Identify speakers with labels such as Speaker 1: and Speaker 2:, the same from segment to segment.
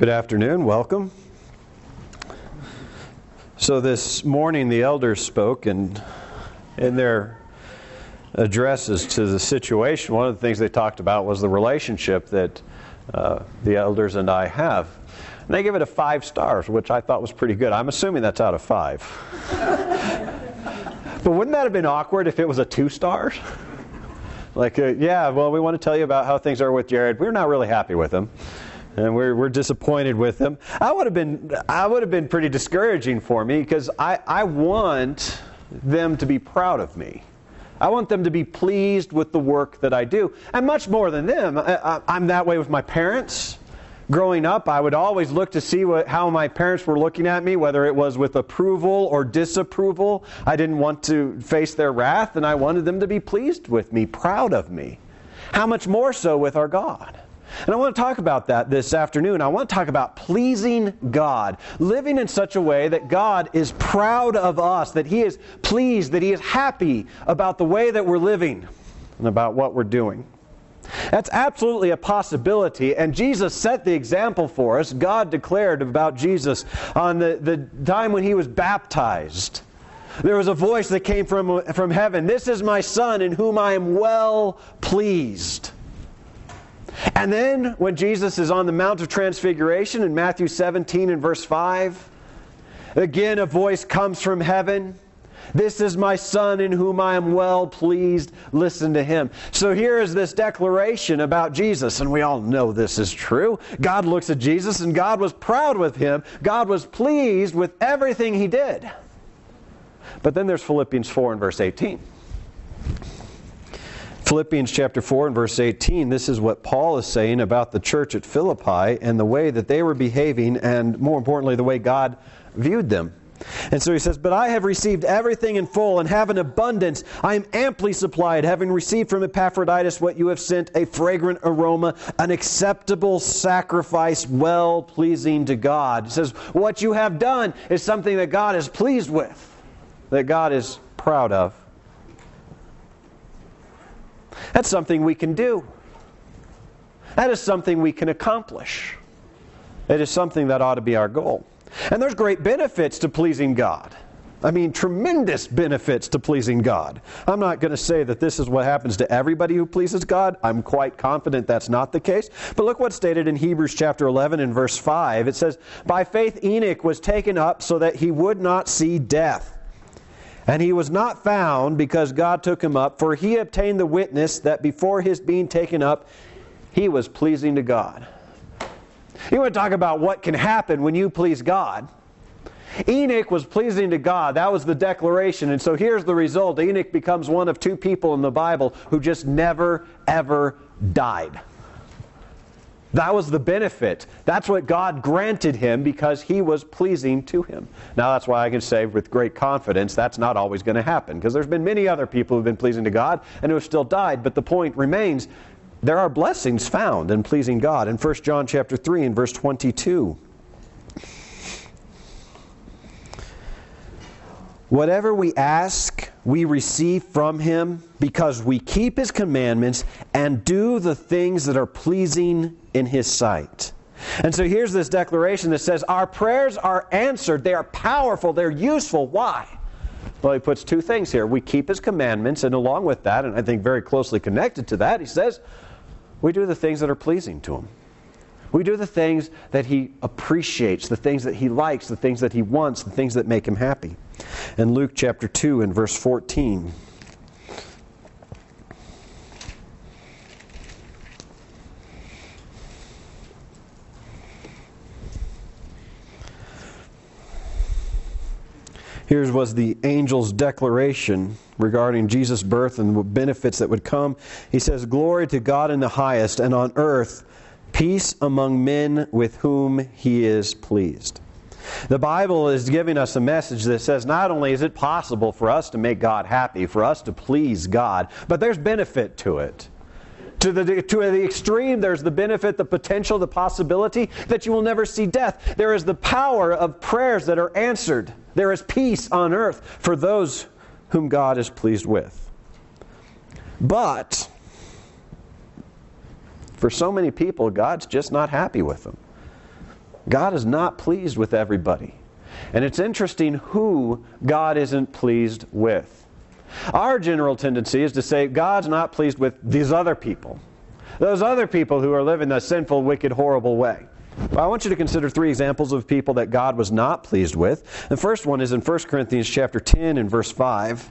Speaker 1: Good afternoon. Welcome. So this morning the elders spoke, and in their addresses to the situation, one of the things they talked about was the relationship that the elders and I have. And they give it a 5 stars, which I thought was pretty good. I'm assuming that's out of 5. But wouldn't that have been awkward if it was a 2 stars? Like, yeah, well, we want to tell you about how things are with Jared. We're not really happy with him. And we're disappointed with him. I would have been pretty discouraging for me, because I want them to be proud of me. I want them to be pleased with the work that I do. And much more than them, I'm that way with my parents. Growing up, I would always look to see how my parents were looking at me, whether it was with approval or disapproval. I didn't want to face their wrath, and I wanted them to be pleased with me, proud of me. How much more so with our God? And I want to talk about that this afternoon. I want to talk about pleasing God, living in such a way that God is proud of us, that He is pleased, that He is happy about the way that we're living and about what we're doing. That's absolutely a possibility, and Jesus set the example for us. God declared about Jesus on the time when He was baptized. There was a voice that came from heaven. "This is my Son in whom I am well pleased." And then when Jesus is on the Mount of Transfiguration in Matthew 17 and verse 5, again a voice comes from heaven. "This is my Son in whom I am well pleased. Listen to Him." So here is this declaration about Jesus, and we all know this is true. God looks at Jesus, and God was proud with Him. God was pleased with everything He did. But then there's Philippians 4 and verse 18. Philippians chapter 4 and verse 18, this is what Paul is saying about the church at Philippi and the way that they were behaving, and more importantly, the way God viewed them. And so he says, "But I have received everything in full and have an abundance. I am amply supplied, having received from Epaphroditus what you have sent, a fragrant aroma, an acceptable sacrifice, well-pleasing to God." He says, what you have done is something that God is pleased with, that God is proud of. That's something we can do. That is something we can accomplish. It is something that ought to be our goal. And there's great benefits to pleasing God. I mean, tremendous benefits to pleasing God. I'm not going to say that this is what happens to everybody who pleases God. I'm quite confident that's not the case. But look what's stated in Hebrews chapter 11 and verse 5. It says, "By faith Enoch was taken up so that he would not see death. And he was not found because God took him up, for he obtained the witness that before his being taken up, he was pleasing to God." You want to talk about what can happen when you please God? Enoch was pleasing to God. That was the declaration. And so here's the result. Enoch becomes one of 2 people in the Bible who just never, ever died. That was the benefit. That's what God granted him because he was pleasing to Him. Now that's why I can say with great confidence that's not always going to happen, because there's been many other people who've been pleasing to God and who have still died. But the point remains, there are blessings found in pleasing God. In 1 John chapter 3 and verse 22. "Whatever we ask, we receive from Him because we keep His commandments and do the things that are pleasing in His sight." And so here's this declaration that says our prayers are answered. They are powerful. They're useful. Why? Well, he puts 2 things here. We keep His commandments, and along with that, and I think very closely connected to that, he says we do the things that are pleasing to Him. We do the things that He appreciates, the things that He likes, the things that He wants, the things that make Him happy. In Luke chapter 2 and verse 14. Here was the angel's declaration regarding Jesus' birth and the benefits that would come. He says, "Glory to God in the highest, and on earth peace among men with whom He is pleased." The Bible is giving us a message that says not only is it possible for us to make God happy, for us to please God, but there's benefit to it. To the extreme, there's the benefit, the potential, the possibility that you will never see death. There is the power of prayers that are answered. There is peace on earth for those whom God is pleased with. But for so many people, God's just not happy with them. God is not pleased with everybody. And it's interesting who God isn't pleased with. Our general tendency is to say God's not pleased with these other people. Those other people who are living a sinful, wicked, horrible way. Well, I want you to consider 3 examples of people that God was not pleased with. The first one is in 1 Corinthians chapter 10 and verse 5.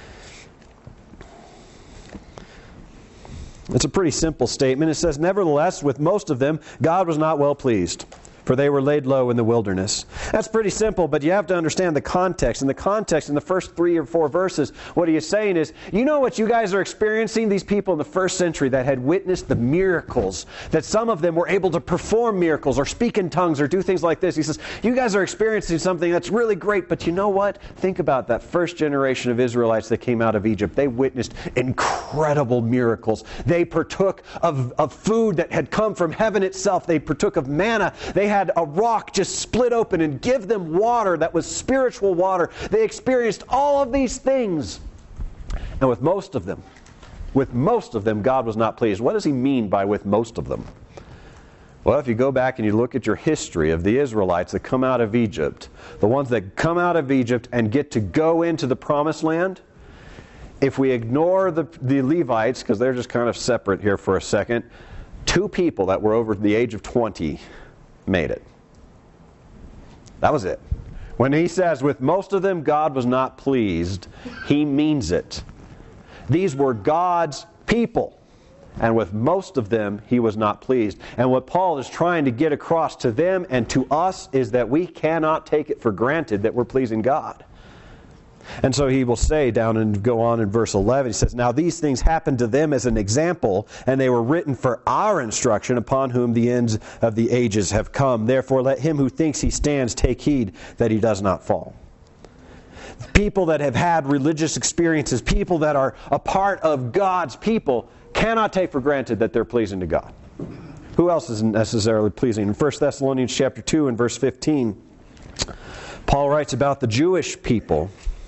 Speaker 1: It's a pretty simple statement. It says, "Nevertheless, with most of them, God was not well pleased, for they were laid low in the wilderness." That's pretty simple, but you have to understand the context. In the context, in the first 3 or 4 verses, what he is saying is, you know what you guys are experiencing? These people in the first century that had witnessed the miracles, that some of them were able to perform miracles or speak in tongues or do things like this. He says, you guys are experiencing something that's really great, but you know what? Think about that first generation of Israelites that came out of Egypt. They witnessed incredible miracles. They partook of food that had come from heaven itself. They partook of manna. They had a rock just split open and give them water that was spiritual water. They experienced all of these things. And with most of them, God was not pleased. What does he mean by with most of them? Well, if you go back and you look at your history of the Israelites that come out of Egypt, the ones that come out of Egypt and get to go into the Promised Land, if we ignore the Levites, because they're just kind of separate here for a second, 2 people that were over the age of 20 made it. That was it. When he says, with most of them God was not pleased, he means it. These were God's people. And with most of them, he was not pleased. And what Paul is trying to get across to them and to us is that we cannot take it for granted that we're pleasing God. And so he will say down and go on in verse 11, he says, "Now these things happened to them as an example, and they were written for our instruction, upon whom the ends of the ages have come. Therefore let him who thinks he stands take heed that he does not fall." People that have had religious experiences, people that are a part of God's people, cannot take for granted that they're pleasing to God. Who else isn't necessarily pleasing? In 1 Thessalonians chapter 2 and verse 15, Paul writes about the Jewish people.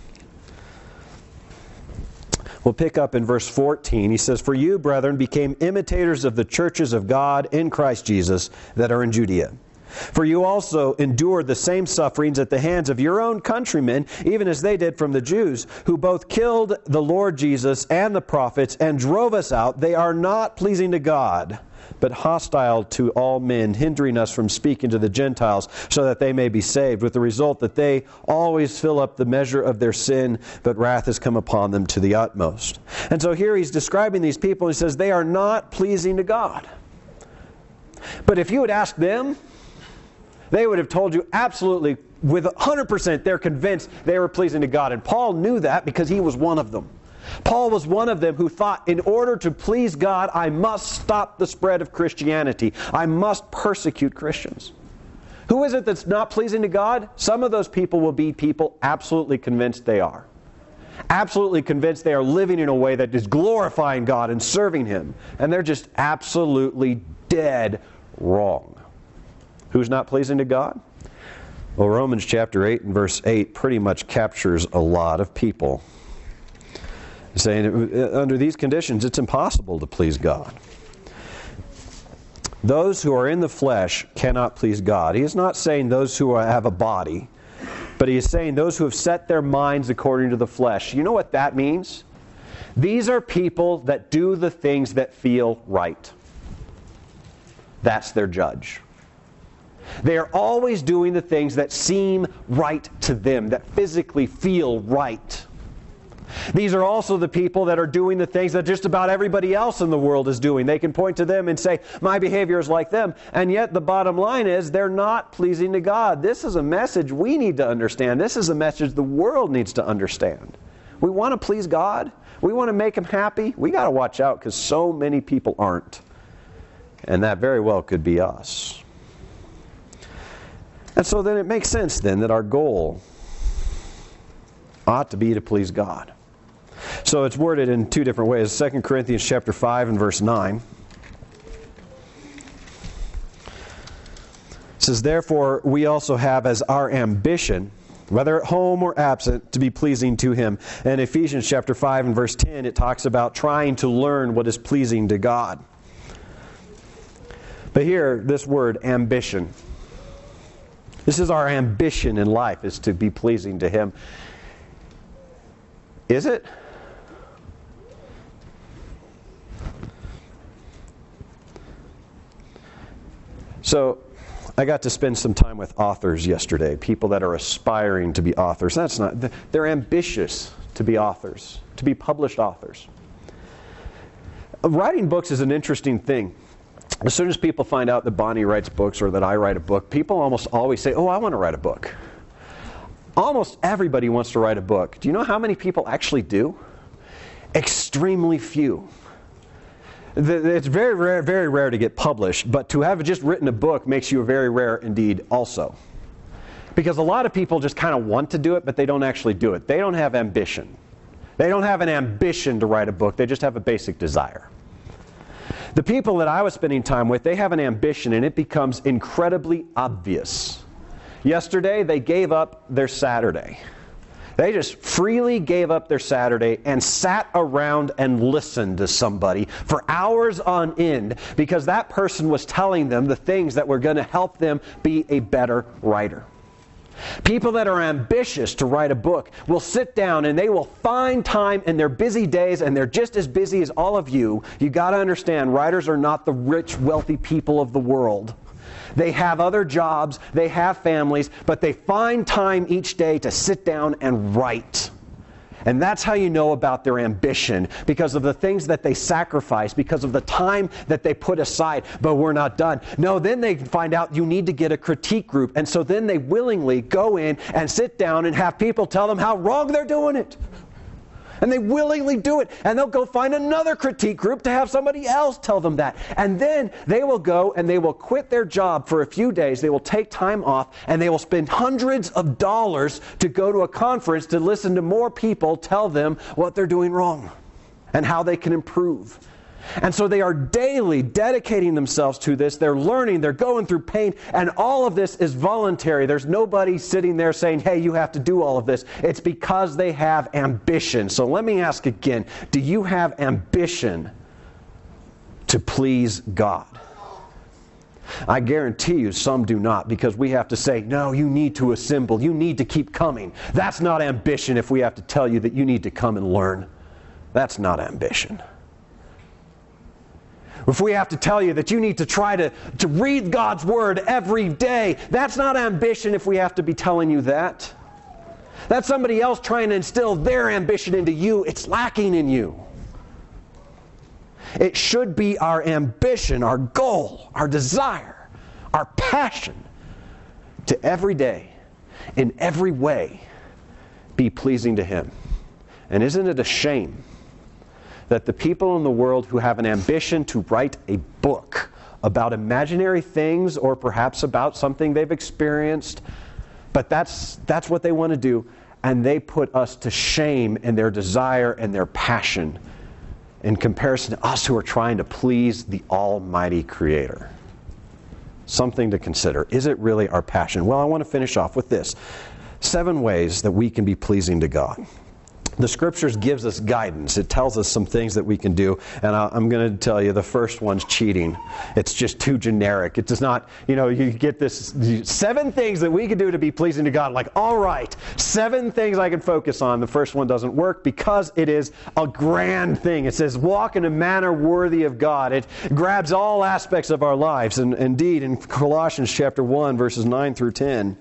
Speaker 1: We'll pick up in verse 14. He says, "For you, brethren, became imitators of the churches of God in Christ Jesus that are in Judea. For you also endured the same sufferings at the hands of your own countrymen, even as they did from the Jews, who both killed the Lord Jesus and the prophets and drove us out. They are not pleasing to God, but hostile to all men, hindering us from speaking to the Gentiles so that they may be saved, with the result that they always fill up the measure of their sin, but wrath has come upon them to the utmost." And so here he's describing these people, and he says they are not pleasing to God. But if you would ask them, they would have told you absolutely, with 100%, they're convinced they were pleasing to God. And Paul knew that because he was one of them. Paul was one of them who thought, in order to please God, I must stop the spread of Christianity. I must persecute Christians. Who is it that's not pleasing to God? Some of those people will be people absolutely convinced they are. Absolutely convinced they are living in a way that is glorifying God and serving Him. And they're just absolutely dead wrong. Who's not pleasing to God? Well, Romans chapter 8 and verse 8 pretty much captures a lot of people. Saying under these conditions, it's impossible to please God. Those who are in the flesh cannot please God. He is not saying those who have a body, but he is saying those who have set their minds according to the flesh. You know what that means? These are people that do the things that feel right. That's their judge. They are always doing the things that seem right to them, that physically feel right. These are also the people that are doing the things that just about everybody else in the world is doing. They can point to them and say, my behavior is like them. And yet the bottom line is they're not pleasing to God. This is a message we need to understand. This is a message the world needs to understand. We want to please God. We want to make Him happy. We got to watch out because so many people aren't. And that very well could be us. And so then it makes sense then that our goal ought to be to please God. So it's worded in 2 different ways. 2 Corinthians chapter 5 and verse 9. It says, therefore we also have as our ambition, whether at home or absent, to be pleasing to Him. And Ephesians chapter 5 and verse 10, it talks about trying to learn what is pleasing to God. But here, this word, ambition. This is our ambition in life, is to be pleasing to Him. Is it? So, I got to spend some time with authors yesterday, people that are aspiring to be authors. They're ambitious to be authors, to be published authors. Writing books is an interesting thing. As soon as people find out that Bonnie writes books or that I write a book, people almost always say, oh, I want to write a book. Almost everybody wants to write a book. Do you know how many people actually do? Extremely few. It's very rare to get published, but to have just written a book makes you very rare indeed also. Because a lot of people just kind of want to do it, but they don't actually do it. They don't have ambition. They don't have an ambition to write a book. They just have a basic desire. The people that I was spending time with, they have an ambition, and it becomes incredibly obvious. Yesterday, they gave up their Saturday. They just freely gave up their Saturday and sat around and listened to somebody for hours on end because that person was telling them the things that were going to help them be a better writer. People that are ambitious to write a book will sit down and they will find time in their busy days, and they're just as busy as all of you. You got to understand, writers are not the rich, wealthy people of the world. They have other jobs, they have families, but they find time each day to sit down and write. And that's how you know about their ambition, because of the things that they sacrifice, because of the time that they put aside. But we're not done. No, then they find out you need to get a critique group. And so then they willingly go in and sit down and have people tell them how wrong they're doing it. And they willingly do it. And they'll go find another critique group to have somebody else tell them that. And then they will go and they will quit their job for a few days. They will take time off and they will spend hundreds of dollars to go to a conference to listen to more people tell them what they're doing wrong and how they can improve. And so they are daily dedicating themselves to this. They're learning, they're going through pain, and all of this is voluntary. There's nobody sitting there saying, hey, you have to do all of this. It's because they have ambition. So let me ask again, do you have ambition to please God? I guarantee you some do not, because we have to say, no, you need to assemble. You need to keep coming. That's not ambition if we have to tell you that you need to come and learn. That's not ambition. If we have to tell you that you need to try to read God's Word every day, that's not ambition if we have to be telling you that. That's somebody else trying to instill their ambition into you. It's lacking in you. It should be our ambition, our goal, our desire, our passion to every day, in every way, be pleasing to Him. And isn't it a shame that the people in the world who have an ambition to write a book about imaginary things or perhaps about something they've experienced, but that's what they want to do, and they put us to shame in their desire and their passion in comparison to us who are trying to please the Almighty Creator. Something to consider. Is it really our passion? Well, I want to finish off with this. 7 ways that we can be pleasing to God. The Scriptures gives us guidance. It tells us some things that we can do. And I'm going to tell you, the first one's cheating. It's just too generic. It does not, you get this 7 things that we can do to be pleasing to God. Like, all right, 7 things I can focus on. The first one doesn't work because it is a grand thing. It says, walk in a manner worthy of God. It grabs all aspects of our lives. And indeed, in Colossians chapter 1, verses 9 through 10,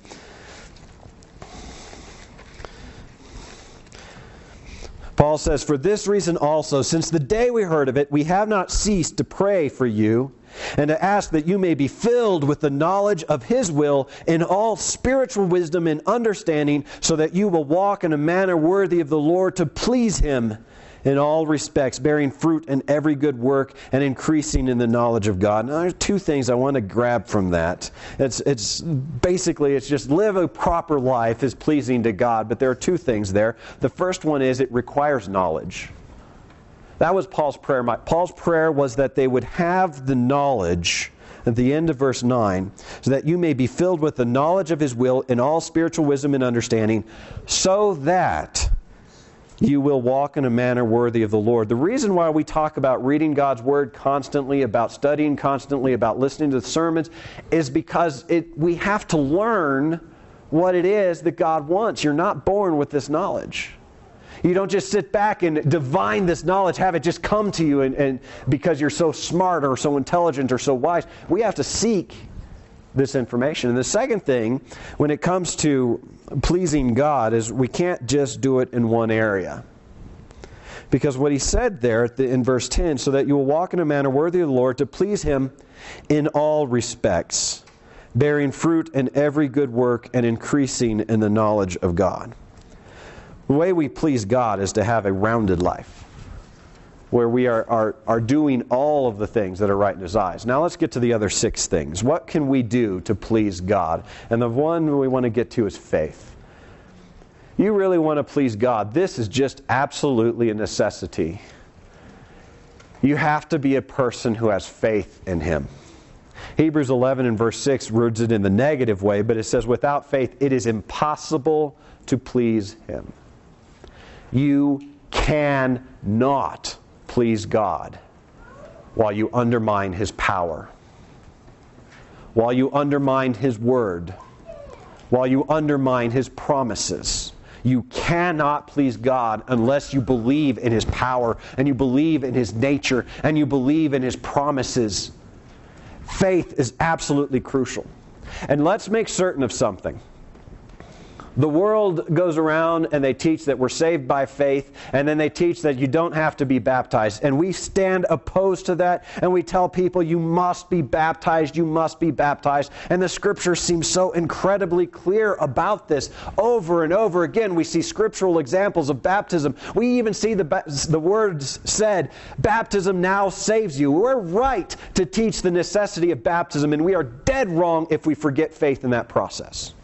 Speaker 1: Paul says, for this reason also, since the day we heard of it, we have not ceased to pray for you and to ask that you may be filled with the knowledge of His will in all spiritual wisdom and understanding, so that you will walk in a manner worthy of the Lord, to please Him in all respects, bearing fruit in every good work and increasing in the knowledge of God. Now, there's 2 things I want to grab from that. It's basically just live a proper life is pleasing to God, but there are 2 things there. The first one is it requires knowledge. That was Paul's prayer. Paul's prayer was that they would have the knowledge at the end of verse 9, so that you may be filled with the knowledge of His will in all spiritual wisdom and understanding, so that you will walk in a manner worthy of the Lord. The reason why we talk about reading God's Word constantly, about studying constantly, about listening to the sermons, is because we have to learn what it is that God wants. You're not born with this knowledge. You don't just sit back and divine this knowledge, have it just come to you and because you're so smart or so intelligent or so wise. We have to seek this information. And the second thing, when it comes to pleasing God, is we can't just do it in one area. Because what he said there in verse 10, so that you will walk in a manner worthy of the Lord, to please Him in all respects, bearing fruit in every good work and increasing in the knowledge of God. The way we please God is to have a rounded life, where we are doing all of the things that are right in His eyes. Now let's get to the other 6 things. What can we do to please God? And the one we want to get to is faith. You really want to please God. This is just absolutely a necessity. You have to be a person who has faith in Him. Hebrews 11 and verse 6 reads it in the negative way, but it says, without faith it is impossible to please Him. You cannot please God while you undermine His power, while you undermine His Word, while you undermine His promises. You cannot please God unless you believe in His power, and you believe in His nature, and you believe in His promises. Faith is absolutely crucial. And let's make certain of something. The world goes around and they teach that we're saved by faith, and then they teach that you don't have to be baptized. And we stand opposed to that, and we tell people you must be baptized, you must be baptized. And the Scripture seems so incredibly clear about this. Over and over again, we see scriptural examples of baptism. We even see the words said, baptism now saves you. We're right to teach the necessity of baptism, and we are dead wrong if we forget faith in that process.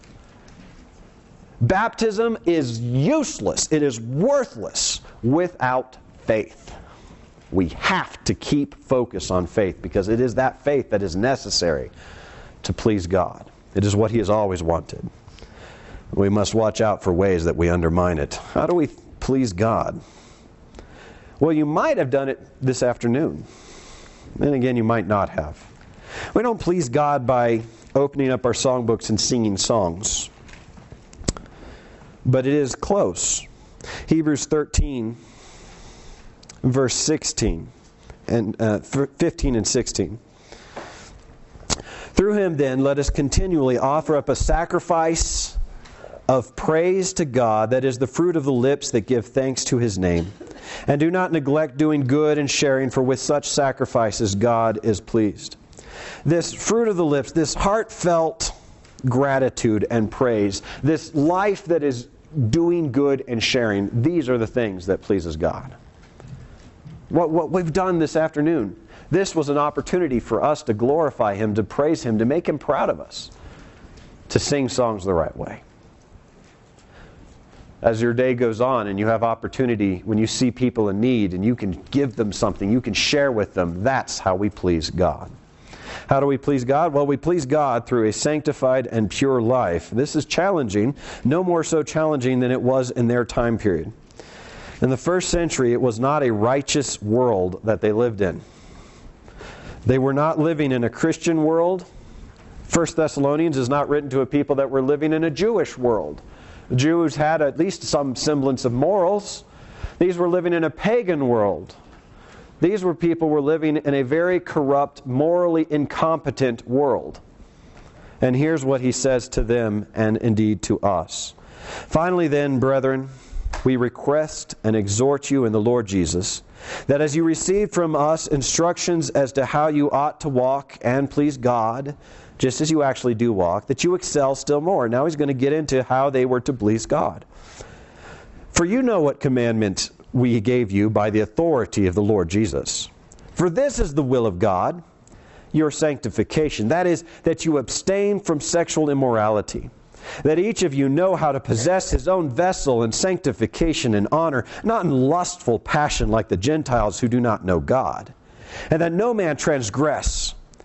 Speaker 1: Baptism is useless. It is worthless without faith. We have to keep focus on faith, because it is that faith that is necessary to please God. It is what He has always wanted. We must watch out for ways that we undermine it. How do we please God? Well, you might have done it this afternoon. Then again, you might not have. We don't please God by opening up our songbooks and singing songs. But it is close. Hebrews 13, verse 16, and 15 and 16. Through Him, then, let us continually offer up a sacrifice of praise to God, that is the fruit of the lips that give thanks to His name. And do not neglect doing good and sharing, for with such sacrifices God is pleased. This fruit of the lips, this heartfelt gratitude and praise, this life that is doing good and sharing, these are the things that pleases God. What we've done this afternoon, this was an opportunity for us to glorify Him, to praise Him, to make Him proud of us, to sing songs the right way. As your day goes on and you have opportunity, when you see people in need and you can give them something, you can share with them, that's how we please God. How do we please God? Well, we please God through a sanctified and pure life. This is challenging, no more so challenging than it was in their time period. In the first century, it was not a righteous world that they lived in. They were not living in a Christian world. 1 Thessalonians is not written to a people that were living in a Jewish world. The Jews had at least some semblance of morals. These were living in a pagan world. These were people who were living in a very corrupt, morally incompetent world. And here's what he says to them, and indeed to us. Finally then, brethren, we request and exhort you in the Lord Jesus, that as you receive from us instructions as to how you ought to walk and please God, just as you actually do walk, that you excel still more. Now he's going to get into how they were to please God. For you know what commandment we gave you by the authority of the Lord Jesus. For this is the will of God, your sanctification. That is, that you abstain from sexual immorality. That each of you know how to possess his own vessel in sanctification and honor, not in lustful passion like the Gentiles who do not know God. And that no man transgress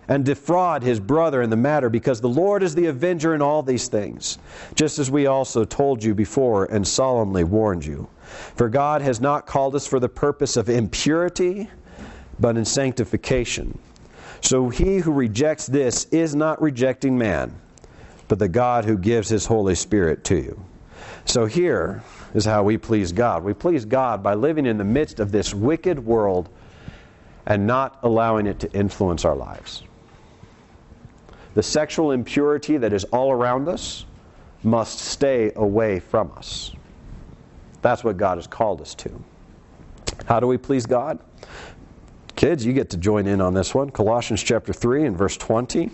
Speaker 1: and defraud his brother in the matter, because the Lord is the avenger in all these things, just as we also told you before and solemnly warned you. For God has not called us for the purpose of impurity, but in sanctification. So he who rejects this is not rejecting man, but the God who gives his Holy Spirit to you. So here is how we please God. We please God by living in the midst of this wicked world and not allowing it to influence our lives. The sexual impurity that is all around us must stay away from us. That's what God has called us to. How do we please God? Kids, you get to join in on this one. Colossians chapter 3 and verse 20.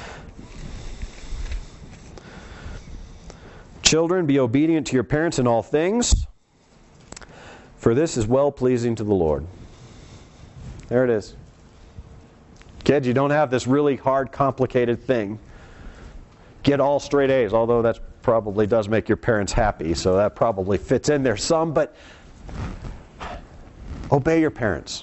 Speaker 1: Children, be obedient to your parents in all things, for this is well-pleasing to the Lord. There it is. Kids, you don't have this really hard, complicated thing. Get all straight A's, although that probably does make your parents happy, so that probably fits in there some, but obey your parents.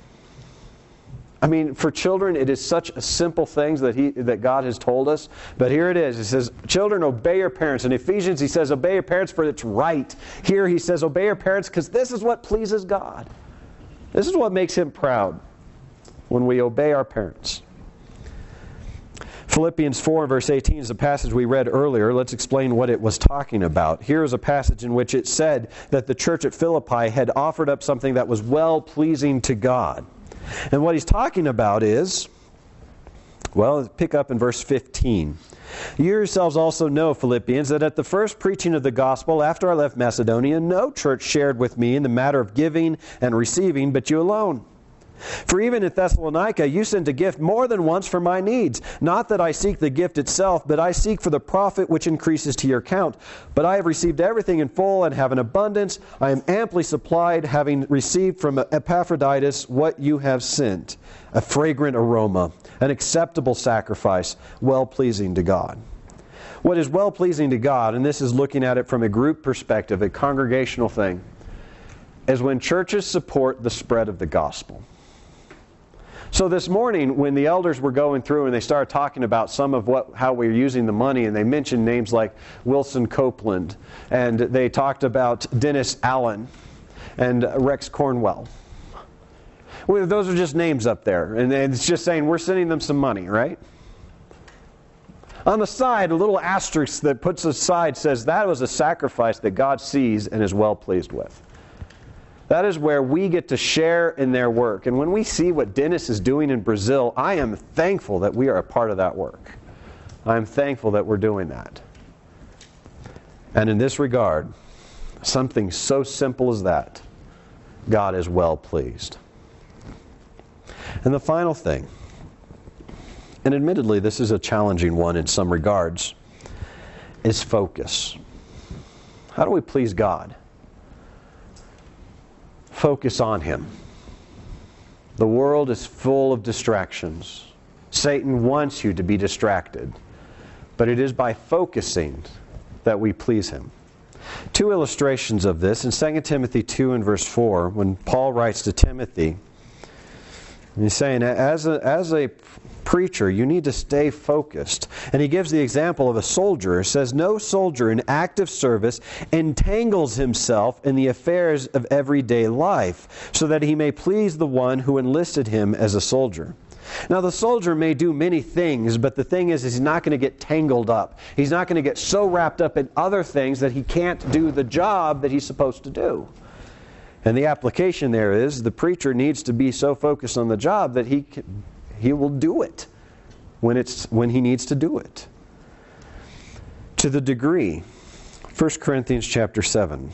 Speaker 1: I mean, for children, it is such a simple thing that God has told us, but here it is. He says, children, obey your parents. In Ephesians, he says, obey your parents for it's right. Here he says, obey your parents because this is what pleases God. This is what makes him proud. When we obey our parents. Philippians 4 verse 18 is the passage we read earlier. Let's explain what it was talking about. Here is a passage in which it said that the church at Philippi had offered up something that was well-pleasing to God. And what he's talking about is, well, pick up in verse 15. You yourselves also know, Philippians, that at the first preaching of the gospel after I left Macedonia, no church shared with me in the matter of giving and receiving, but you alone. For even in Thessalonica you sent a gift more than once for my needs. Not that I seek the gift itself, but I seek for the profit which increases to your account. But I have received everything in full and have an abundance. I am amply supplied, having received from Epaphroditus what you have sent, a fragrant aroma, an acceptable sacrifice, well-pleasing to God. What is well-pleasing to God, and this is looking at it from a group perspective, a congregational thing, is when churches support the spread of the gospel. So this morning, when the elders were going through and they started talking about some of how we're using the money, and they mentioned names like Wilson Copeland, and they talked about Dennis Allen and Rex Cornwell. Well, those are just names up there, and it's just saying we're sending them some money, right? On the side, a little asterisk that puts aside says that was a sacrifice that God sees and is well pleased with. That is where we get to share in their work. And when we see what Dennis is doing in Brazil, I am thankful that we are a part of that work. I am thankful that we're doing that. And in this regard, something so simple as that, God is well pleased. And the final thing, and admittedly this is a challenging one in some regards, is focus. How do we please God? Focus on Him. The world is full of distractions. Satan wants you to be distracted. But it is by focusing that we please Him. Two illustrations of this in 2 Timothy 2 and verse 4, when Paul writes to Timothy, he's saying, as a preacher, you need to stay focused. And he gives the example of a soldier. It says, no soldier in active service entangles himself in the affairs of everyday life, so that he may please the one who enlisted him as a soldier. Now, the soldier may do many things, but the thing is he's not going to get tangled up. He's not going to get so wrapped up in other things that he can't do the job that he's supposed to do. And the application there is the preacher needs to be so focused on the job that he will do it when he needs to do it. To the degree, 1 Corinthians chapter 7.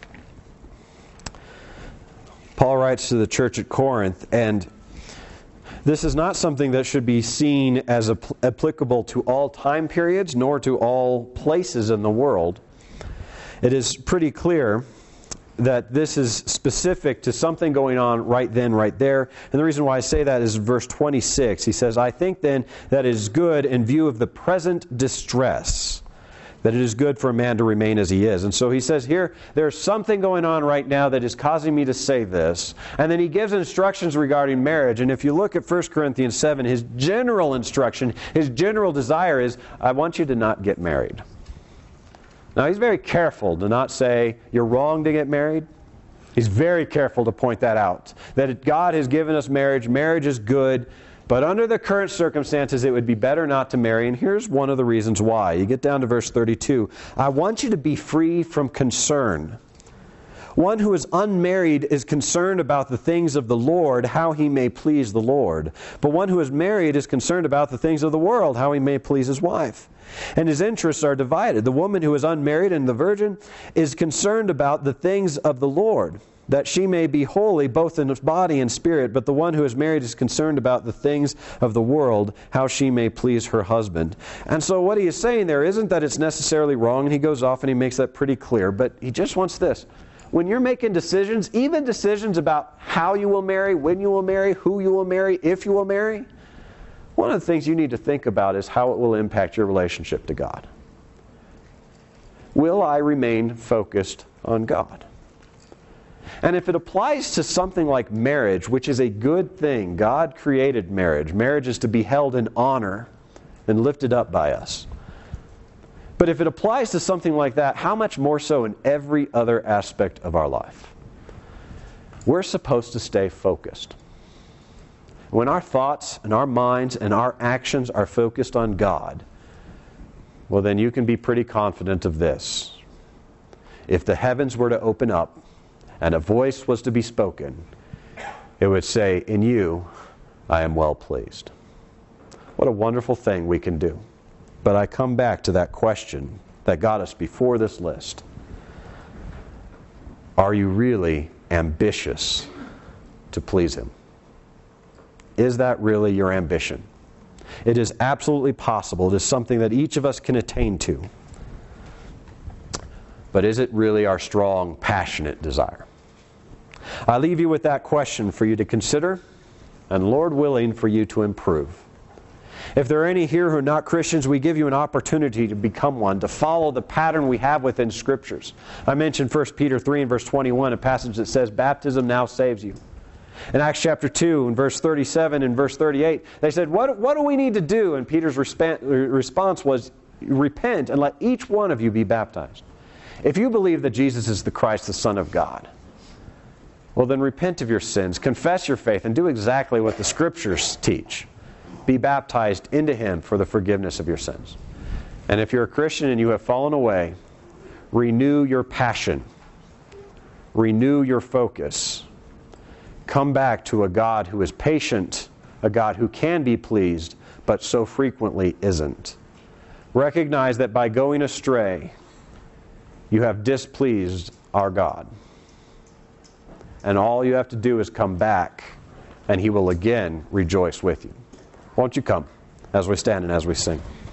Speaker 1: Paul writes to the church at Corinth, and this is not something that should be seen as applicable to all time periods, nor to all places in the world. It is pretty clear that this is specific to something going on right then, right there. And the reason why I say that is verse 26. He says, I think then that it is good in view of the present distress that it is good for a man to remain as he is. And so he says here, there's something going on right now that is causing me to say this. And then he gives instructions regarding marriage. And if you look at 1 Corinthians 7, his general instruction, his general desire is, I want you to not get married. Now he's very careful to not say, you're wrong to get married. He's very careful to point that out. That God has given us marriage. Marriage is good. But under the current circumstances, it would be better not to marry. And here's one of the reasons why. You get down to verse 32. I want you to be free from concern. One who is unmarried is concerned about the things of the Lord, how he may please the Lord. But one who is married is concerned about the things of the world, how he may please his wife. And his interests are divided. The woman who is unmarried and the virgin is concerned about the things of the Lord, that she may be holy both in body and spirit. But the one who is married is concerned about the things of the world, how she may please her husband. And so what he is saying there isn't that it's necessarily wrong, and he goes off and he makes that pretty clear, but he just wants this. When you're making decisions, even decisions about how you will marry, when you will marry, who you will marry, if you will marry, one of the things you need to think about is how it will impact your relationship to God. Will I remain focused on God? And if it applies to something like marriage, which is a good thing, God created marriage. Marriage is to be held in honor and lifted up by us. But if it applies to something like that, how much more so in every other aspect of our life? We're supposed to stay focused. When our thoughts and our minds and our actions are focused on God, well then you can be pretty confident of this. If the heavens were to open up, and a voice was to be spoken, it would say, in you, I am well pleased. What a wonderful thing we can do. But I come back to that question that got us before this list. Are you really ambitious to please Him? Is that really your ambition? It is absolutely possible. It is something that each of us can attain to. But is it really our strong, passionate desire? I leave you with that question for you to consider, and Lord willing, for you to improve. If there are any here who are not Christians, we give you an opportunity to become one, to follow the pattern we have within Scriptures. I mentioned 1 Peter 3 and verse 21, a passage that says, baptism now saves you. In Acts chapter 2 and verse 37 and verse 38, they said, what do we need to do? And Peter's response was, repent and let each one of you be baptized. If you believe that Jesus is the Christ, the Son of God, well then repent of your sins, confess your faith, and do exactly what the Scriptures teach. Be baptized into Him for the forgiveness of your sins. And if you're a Christian and you have fallen away, renew your passion. Renew your focus. Come back to a God who is patient, a God who can be pleased, but so frequently isn't. Recognize that by going astray, you have displeased our God. And all you have to do is come back, and He will again rejoice with you. Won't you come as we stand and as we sing?